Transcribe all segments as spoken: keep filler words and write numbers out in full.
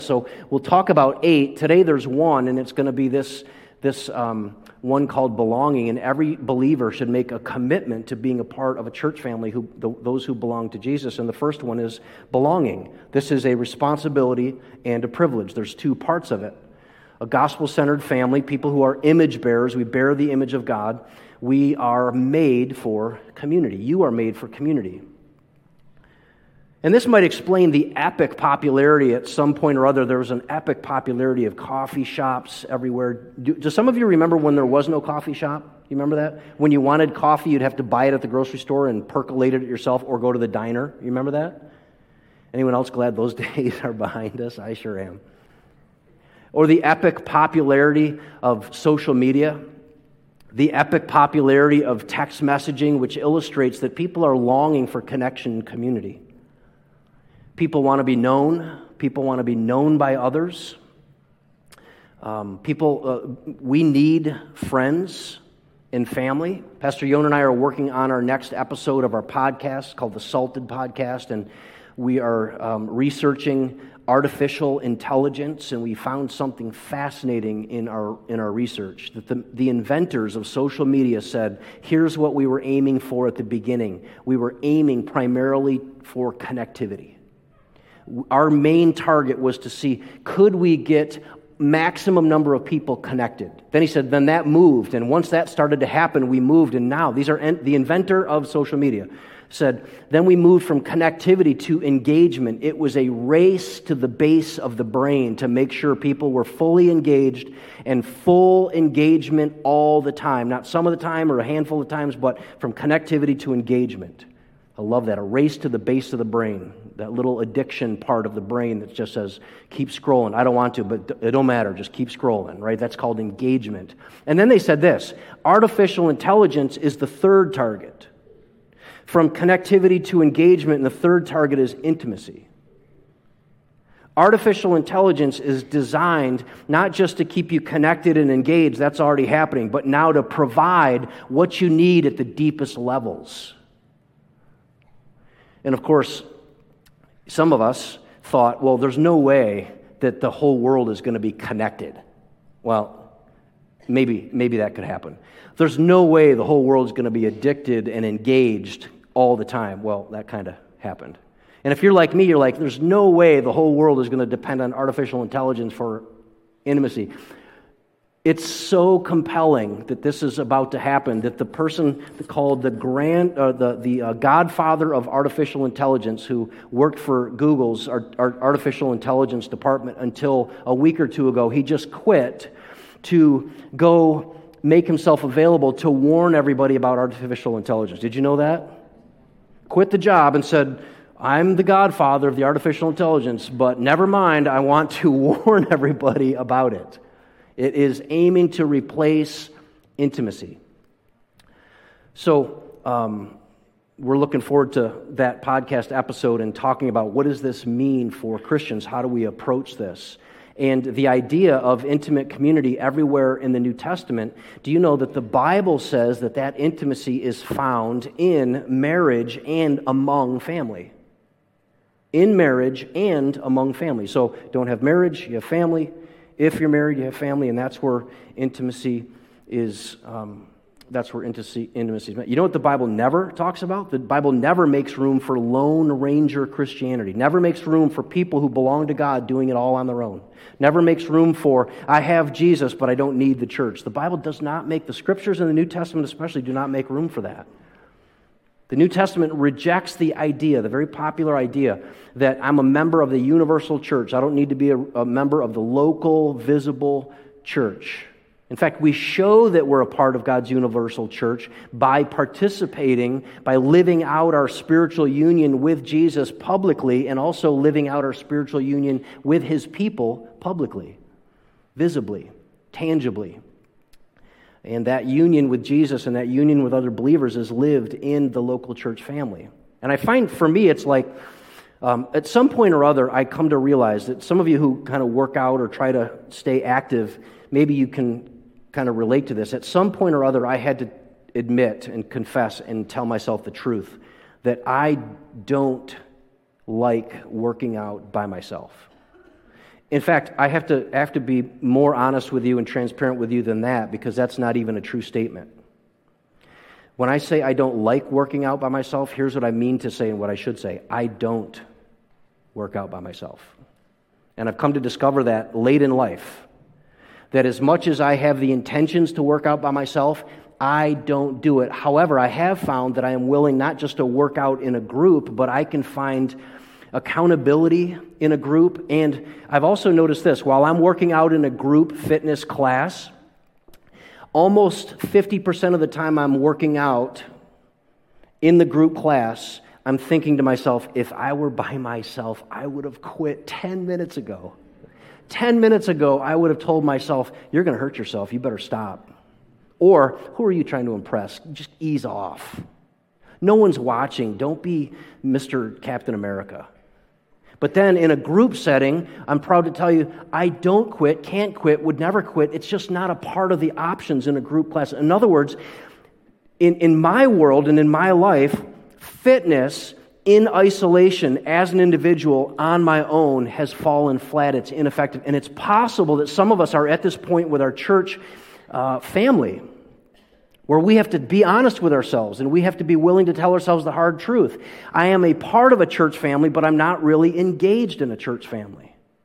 So we'll talk about eight. Today there's one, and it's going to be this, this um, one called belonging. And every believer should make a commitment to being a part of a church family, who the, those who belong to Jesus. And the first one is belonging. This is a responsibility and a privilege. There's two parts of it. A gospel-centered family, people who are image bearers. We bear the image of God. We are made for community. You are made for community. And this might explain the epic popularity at some point or other. There was an epic popularity of coffee shops everywhere. Do, do some of you remember when there was no coffee shop? You remember that? When you wanted coffee, you'd have to buy it at the grocery store and percolate it yourself or go to the diner. You remember that? Anyone else glad those days are behind us? I sure am. Or the epic popularity of social media. The epic popularity of text messaging, which illustrates that people are longing for connection and community. People want to be known. People want to be known by others. Um, people, uh, we need friends and family. Pastor Yon and I are working on our next episode of our podcast called the Salted Podcast, and we are um, researching artificial intelligence, and we found something fascinating in our in our research, that the, the inventors of social media said, here's what we were aiming for at the beginning. We were aiming primarily for connectivity. Our main target was to see, could we get maximum number of people connected? Then he said, then that moved, and once that started to happen, we moved, and now, these are en- the inventor of social media said, then we moved from connectivity to engagement. It was a race to the base of the brain to make sure people were fully engaged and full engagement all the time. Not some of the time or a handful of times, but from connectivity to engagement. I love that, a race to the base of the brain, that little addiction part of the brain that just says, keep scrolling. I don't want to, but it don't matter, just keep scrolling, right? That's called engagement. And then they said this, artificial intelligence is the third target. From connectivity to engagement, and the third target is intimacy. Artificial intelligence is designed not just to keep you connected and engaged, that's already happening, but now to provide what you need at the deepest levels. And of course, some of us thought, well, there's no way that the whole world is going to be connected. Well, maybe maybe that could happen. There's no way the whole world is going to be addicted and engaged all the time. Well, that kind of happened. And if you're like me, you're like, there's no way the whole world is going to depend on artificial intelligence for intimacy. It's so compelling that this is about to happen, that the person called the grand, uh, the the uh, godfather of artificial intelligence, who worked for Google's art, art, artificial intelligence department until a week or two ago, he just quit to go make himself available to warn everybody about artificial intelligence. Did you know that? Quit the job and said, I'm the godfather of the artificial intelligence, but never mind, I want to warn everybody about it. It is aiming to replace intimacy. So um, we're looking forward to that podcast episode and talking about what does this mean for Christians? How do we approach this? And the idea of intimate community everywhere in the New Testament, do you know that the Bible says that that intimacy is found in marriage and among family? In marriage and among family. So don't have marriage, you have family. If you're married, you have family, and that's where intimacy is. Um, that's where intimacy, intimacy is met. You know what the Bible never talks about? The Bible never makes room for Lone Ranger Christianity. Never makes room for people who belong to God doing it all on their own. Never makes room for, I have Jesus, but I don't need the church. The Bible does not make, the Scriptures in the New Testament especially do not make room for that. The New Testament rejects the idea, the very popular idea, that I'm a member of the universal church. I don't need to be a, a member of the local, visible church. In fact, we show that we're a part of God's universal church by participating, by living out our spiritual union with Jesus publicly, and also living out our spiritual union with His people publicly, visibly, tangibly. And that union with Jesus and that union with other believers is lived in the local church family. And I find, for me, it's like, um, at some point or other, I come to realize that some of you who kind of work out or try to stay active, maybe you can kind of relate to this. At some point or other, I had to admit and confess and tell myself the truth that I don't like working out by myself. In fact, I have to I have to be more honest with you and transparent with you than that, because that's not even a true statement. When I say I don't like working out by myself, here's what I mean to say and what I should say. I don't work out by myself. And I've come to discover that late in life, that as much as I have the intentions to work out by myself, I don't do it. However, I have found that I am willing not just to work out in a group, but I can find accountability in a group. And I've also noticed this, while I'm working out in a group fitness class, almost fifty percent of the time I'm working out in the group class, I'm thinking to myself, if I were by myself, I would have quit ten minutes ago. ten minutes ago, I would have told myself, you're going to hurt yourself, you better stop. Or, who are you trying to impress? Just ease off. No one's watching. Don't be Mister Captain America. But then in a group setting, I'm proud to tell you, I don't quit, can't quit, would never quit. It's just not a part of the options in a group class. In other words, in, in my world and in my life, fitness in isolation as an individual on my own has fallen flat. It's ineffective. And it's possible that some of us are at this point with our church uh, family where we have to be honest with ourselves and we have to be willing to tell ourselves the hard truth. I am a part of a church family, but I'm not really engaged in a church family.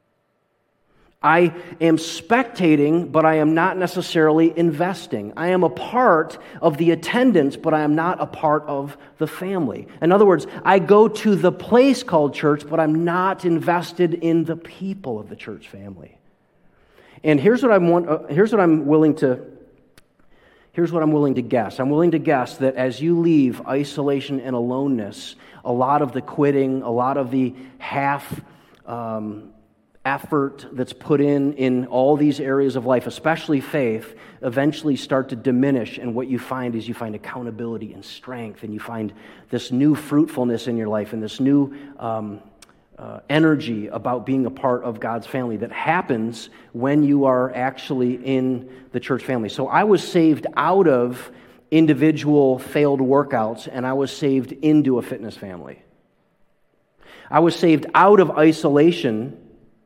I am spectating, but I am not necessarily investing. I am a part of the attendance, but I am not a part of the family. In other words, I go to the place called church, but I'm not invested in the people of the church family. And here's what I'm want, uh, here's what I'm willing to here's what I'm willing to guess. I'm willing to guess that as you leave isolation and aloneness, a lot of the quitting, a lot of the half um, effort that's put in in all these areas of life, especially faith, eventually start to diminish. And what you find is you find accountability and strength, and you find this new fruitfulness in your life and this new um, uh, energy about being a part of God's family that happens when you are actually in the church family. So I was saved out of individual failed workouts, and I was saved into a fitness family. I was saved out of isolation,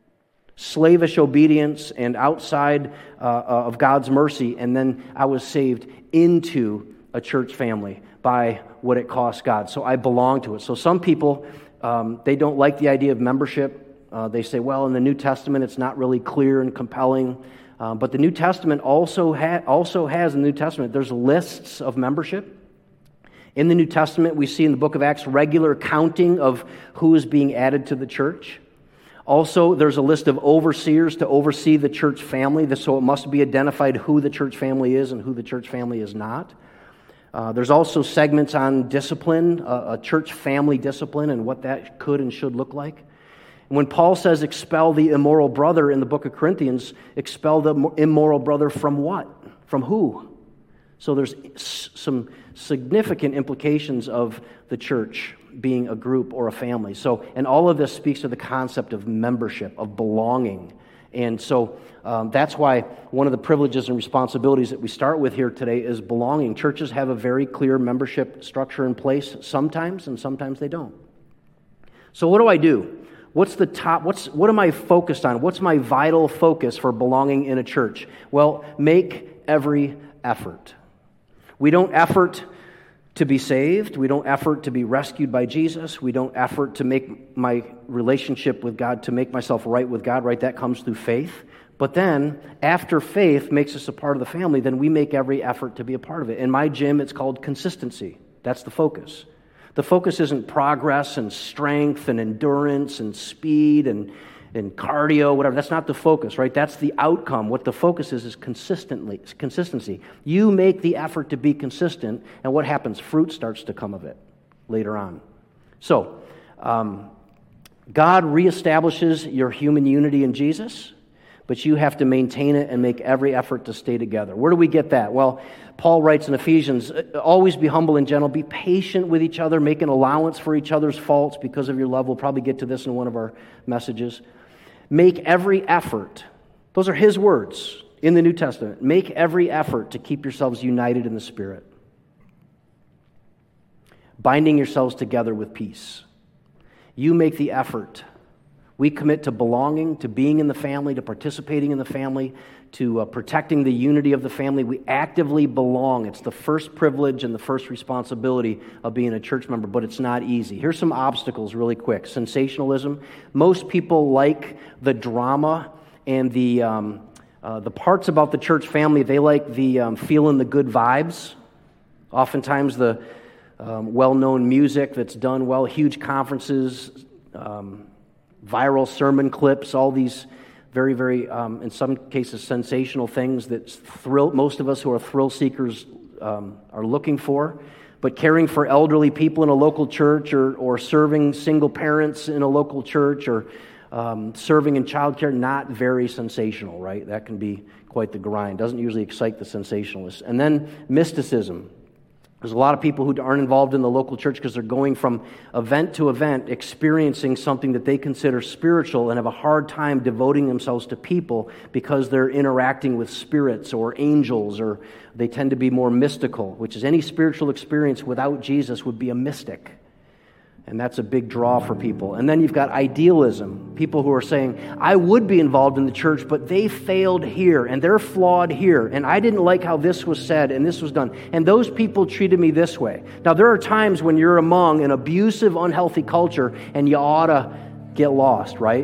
slavish obedience, and outside uh, of God's mercy, and then I was saved into a church family by what it cost God. So I belong to it. So some people, um, they don't like the idea of membership. Uh, they say, well, in the New Testament, it's not really clear and compelling. Uh, but the New Testament also, ha- also has, in the New Testament, there's lists of membership. In the New Testament, we see in the book of Acts regular counting of who is being added to the church. Also, there's a list of overseers to oversee the church family, so it must be identified who the church family is and who the church family is not. Uh, there's also segments on discipline, uh, a church family discipline, and what that could and should look like. And when Paul says expel the immoral brother in the book of Corinthians, expel the immoral brother from what? From who? So there's some significant implications of the church being a group or a family. So, and all of this speaks to the concept of membership, of belonging. And so um, that's why one of the privileges and responsibilities that we start with here today is belonging. Churches have a very clear membership structure in place sometimes, and sometimes they don't. So what do I do? What's the top, what's, what am I focused on? What's my vital focus for belonging in a church? Well, make every effort. We don't effort to be saved. We don't effort to be rescued by Jesus. We don't effort to make my relationship with God, to make myself right with God, right? That comes through faith. But then, after faith makes us a part of the family, then we make every effort to be a part of it. In my gym, it's called consistency. That's the focus. The focus isn't progress and strength and endurance and speed and and cardio, whatever. That's not the focus, right? That's the outcome. What the focus is is consistently consistency. You make the effort to be consistent, and what happens? Fruit starts to come of it later on. So, um, God reestablishes your human unity in Jesus, but you have to maintain it and make every effort to stay together. Where do we get that? Well, Paul writes in Ephesians, always be humble and gentle, be patient with each other, make an allowance for each other's faults because of your love. We'll probably get to this in one of our messages. Make every effort. Those are his words in the New Testament. Make every effort to keep yourselves united in the Spirit, binding yourselves together with peace. You make the effort We commit to belonging, to being in the family, to participating in the family, to uh, protecting the unity of the family. We actively belong. It's the first privilege and the first responsibility of being a church member, but it's not easy. Here's some obstacles really quick. Sensationalism. Most people like the drama and the um, uh, the parts about the church family. They like the um, feeling the good vibes. Oftentimes the um, well-known music that's done well, huge conferences, um, viral sermon clips, all these very, very, um, in some cases, sensational things that thrill most of us who are thrill seekers um, are looking for. But caring for elderly people in a local church, or, or serving single parents in a local church, or um, serving in childcare, not very sensational, right? That can be quite the grind. Doesn't usually excite the sensationalists. And then mysticism. There's a lot of people who aren't involved in the local church because they're going from event to event, experiencing something that they consider spiritual, and have a hard time devoting themselves to people because they're interacting with spirits or angels, or they tend to be more mystical, which is any spiritual experience without Jesus would be a mystic. And that's a big draw for people. And then you've got idealism. People who are saying, I would be involved in the church, but they failed here, and they're flawed here, and I didn't like how this was said and this was done, and those people treated me this way. Now, there are times when you're among an abusive, unhealthy culture, and you ought to get lost, right?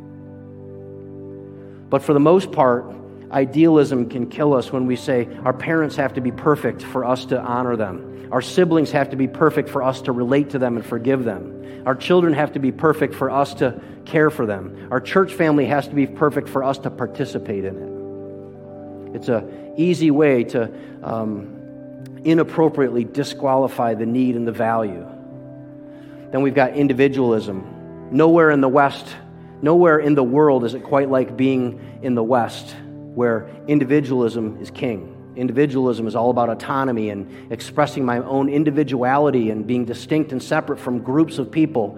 But for the most part, idealism can kill us when we say our parents have to be perfect for us to honor them. Our siblings have to be perfect for us to relate to them and forgive them. Our children have to be perfect for us to care for them. Our church family has to be perfect for us to participate in it. It's an easy way to um, inappropriately disqualify the need and the value. Then we've got individualism. Nowhere in the West, nowhere in the world is it quite like being in the West, where individualism is king. Individualism is all about autonomy and expressing my own individuality and being distinct and separate from groups of people.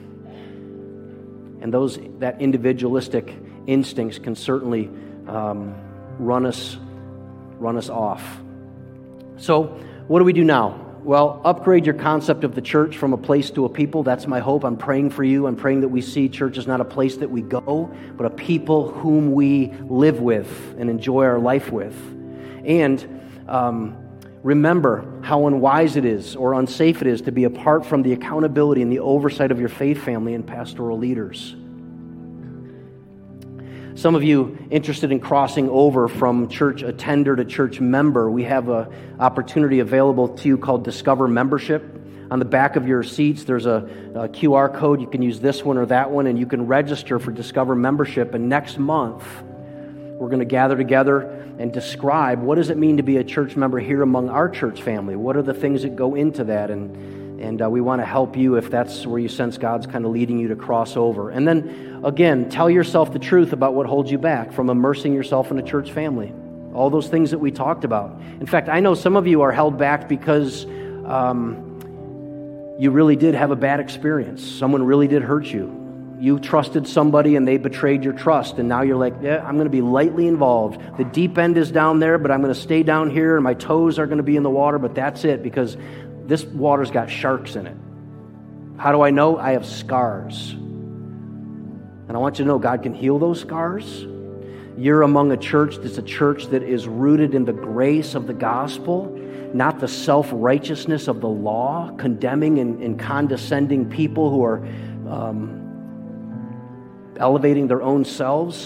And those that individualistic instincts can certainly um, run us run us off. So, what do we do now? Well, upgrade your concept of the church from a place to a people. That's my hope. I'm praying for you. I'm praying that we see church is not a place that we go, but a people whom we live with and enjoy our life with. And um, remember how unwise it is or unsafe it is to be apart from the accountability and the oversight of your faith family and pastoral leaders. Some of you interested in crossing over from church attender to church member, we have an opportunity available to you called Discover Membership. On the back of your seats, there's a, a Q R code. You can use this one or that one, and you can register for Discover Membership. And next month, we're going to gather together and describe what does it mean to be a church member here among our church family. What are the things that go into that? And, and uh, we want to help you if that's where you sense God's kind of leading you to cross over. And then, again, tell yourself the truth about what holds you back from immersing yourself in a church family. All those things that we talked about. In fact, I know some of you are held back because um, you really did have a bad experience. Someone really did hurt you. You trusted somebody and they betrayed your trust, and now you're like, yeah, I'm going to be lightly involved. The deep end is down there, but I'm going to stay down here, and my toes are going to be in the water, but that's it, because this water's got sharks in it. How do I know? I have scars. And I want you to know God can heal those scars. You're among a church that's a church that is rooted in the grace of the gospel, not the self-righteousness of the law, condemning and, and condescending people who are um, elevating their own selves.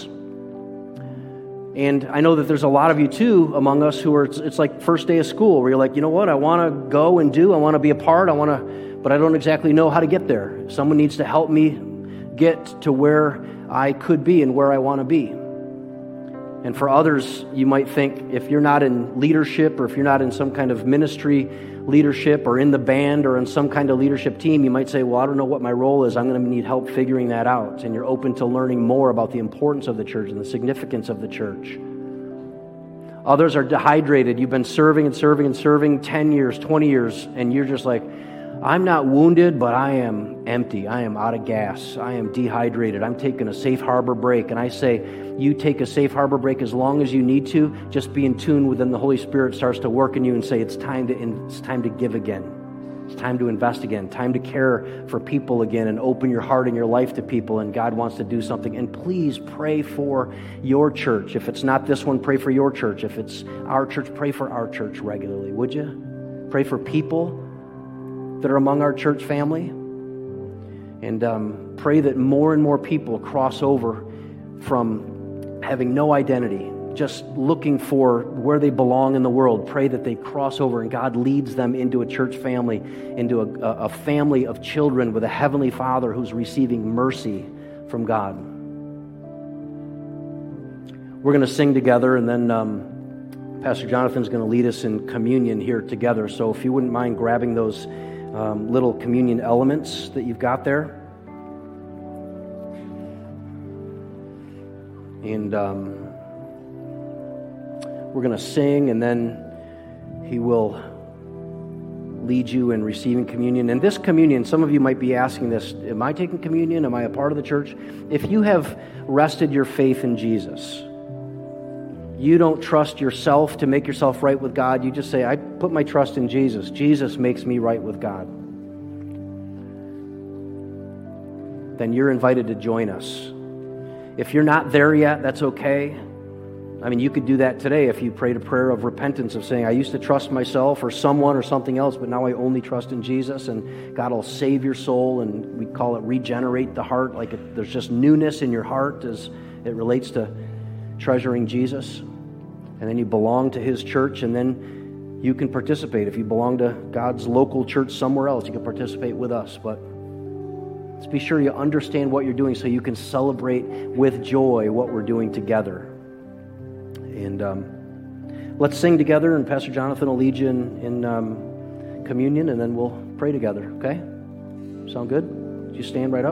And I know that there's a lot of you too among us who are, it's, it's like first day of school where you're like, you know what, I want to go and do, I want to be a part, I want to, but I don't exactly know how to get there. Someone needs to help me get to where I could be and where I want to be. And for others, you might think if you're not in leadership or if you're not in some kind of ministry leadership or in the band or in some kind of leadership team, you might say, well, I don't know what my role is. I'm going to need help figuring that out. And you're open to learning more about the importance of the church and the significance of the church. Others are dehydrated. You've been serving and serving and serving ten years, twenty years, and you're just like, I'm not wounded, but I am empty. I am out of gas. I am dehydrated. I'm taking a safe harbor break. And I say, you take a safe harbor break as long as you need to. Just be in tune with when the Holy Spirit starts to work in you and say, it's time to, it's time to give again. It's time to invest again, time to care for people again and open your heart and your life to people, and God wants to do something. And please pray for your church. If it's not this one, pray for your church. If it's our church, pray for our church regularly, would you? Pray for people that are among our church family. And um, pray that more and more people cross over from having no identity, just looking for where they belong in the world. Pray that they cross over and God leads them into a church family, into a, a family of children with a heavenly Father who's receiving mercy from God. We're going to sing together, and then um, Pastor Jonathan's going to lead us in communion here together. So if you wouldn't mind grabbing those um, little communion elements that you've got there. And um, we're going to sing, and then he will lead you in receiving communion. And this communion, some of you might be asking this, am I taking communion? Am I a part of the church? If you have rested your faith in Jesus, you don't trust yourself to make yourself right with God. You just say, I put my trust in Jesus. Jesus makes me right with God. Then you're invited to join us. If you're not there yet, that's okay. I mean, you could do that today if you prayed a prayer of repentance of saying, I used to trust myself or someone or something else, but now I only trust in Jesus, and God will save your soul, and we call it regenerate the heart. Like it, there's just newness in your heart as it relates to treasuring Jesus. And then you belong to His church, and then you can participate. If you belong to God's local church somewhere else, you can participate with us. But let's be sure you understand what you're doing so you can celebrate with joy what we're doing together. And um, let's sing together, and Pastor Jonathan will lead you in, in um, communion, and then we'll pray together, okay? Sound good? Would you stand right up?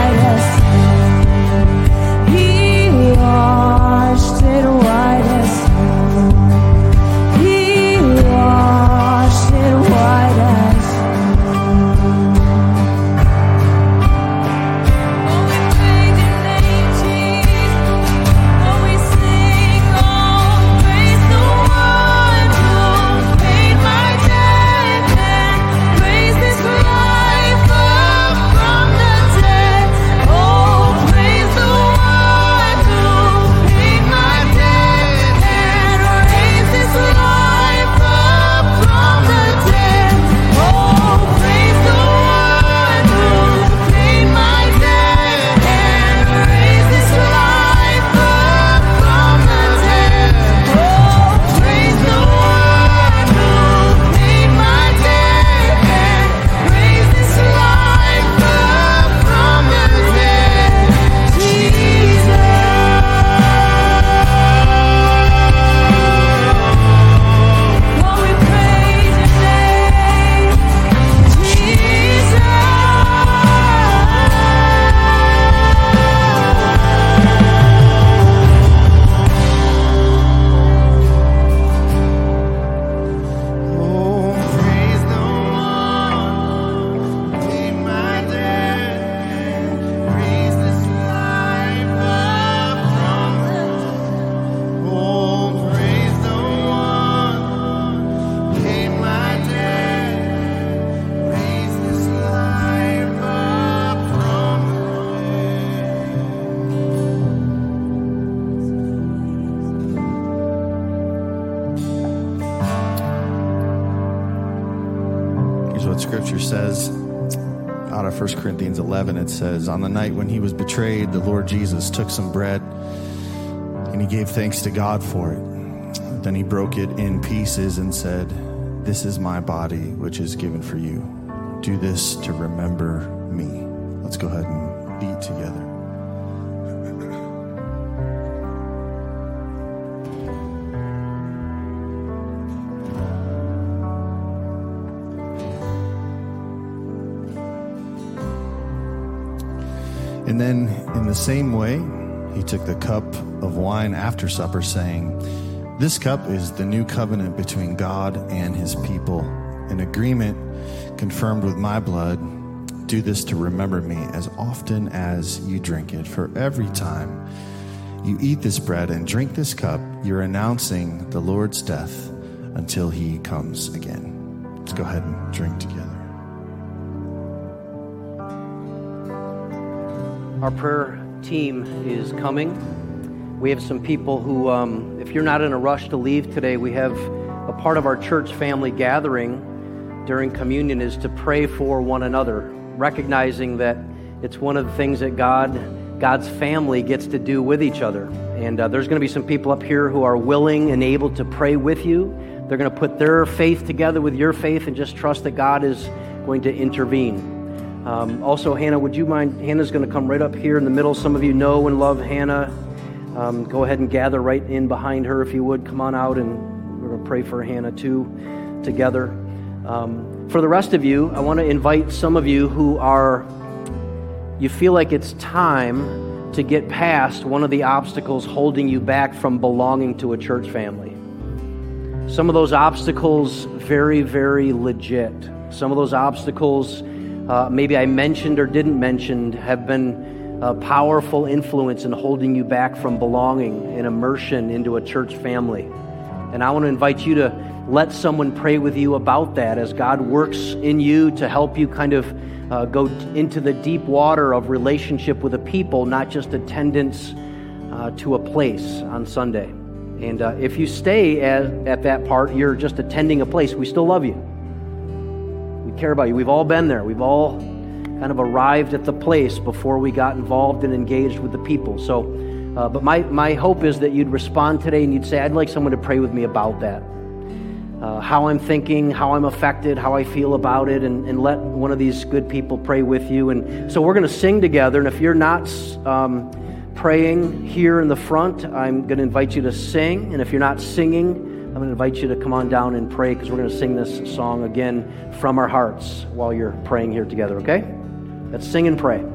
White as scripture says, out of First Corinthians eleven, it says, on the night when he was betrayed, the Lord Jesus took some bread and he gave thanks to God for it. Then he broke it in pieces and said, this is my body, which is given for you. Do this to remember me. Let's go ahead and eat together. And then in the same way, he took the cup of wine after supper, saying, this cup is the new covenant between God and his people, an agreement confirmed with my blood. Do this to remember me as often as you drink it. For every time you eat this bread and drink this cup, you're announcing the Lord's death until he comes again. Let's go ahead and drink together. Our prayer team is coming. We have some people who, um, if you're not in a rush to leave today, we have a part of our church family gathering during communion is to pray for one another, recognizing that it's one of the things that God, God's family gets to do with each other. And uh, there's going to be some people up here who are willing and able to pray with you. They're going to put their faith together with your faith and just trust that God is going to intervene. Um, also, Hannah, would you mind? Hannah's going to come right up here in the middle. Some of you know and love Hannah. Um, go ahead and gather right in behind her if you would. Come on out, and we're going to pray for Hannah too together. Um, for the rest of you, I want to invite some of you who are, you feel like it's time to get past one of the obstacles holding you back from belonging to a church family. Some of those obstacles, very, very legit. Some of those obstacles Uh, maybe I mentioned or didn't mention, have been a powerful influence in holding you back from belonging and immersion into a church family. And I want to invite you to let someone pray with you about that as God works in you to help you kind of uh, go into the deep water of relationship with a people, not just attendance uh, to a place on Sunday. And uh, if you stay at, at that part, you're just attending a place. We still love you. Care about you. We've all been there. We've all kind of arrived at the place before we got involved and engaged with the people. So, uh, but my, my hope is that you'd respond today and you'd say, I'd like someone to pray with me about that. Uh, how I'm thinking, how I'm affected, how I feel about it, and, and let one of these good people pray with you. And so we're going to sing together. And if you're not um, praying here in the front, I'm going to invite you to sing. And if you're not singing, I'm going to invite you to come on down and pray, because we're going to sing this song again from our hearts while you're praying here together, okay? Let's sing and pray.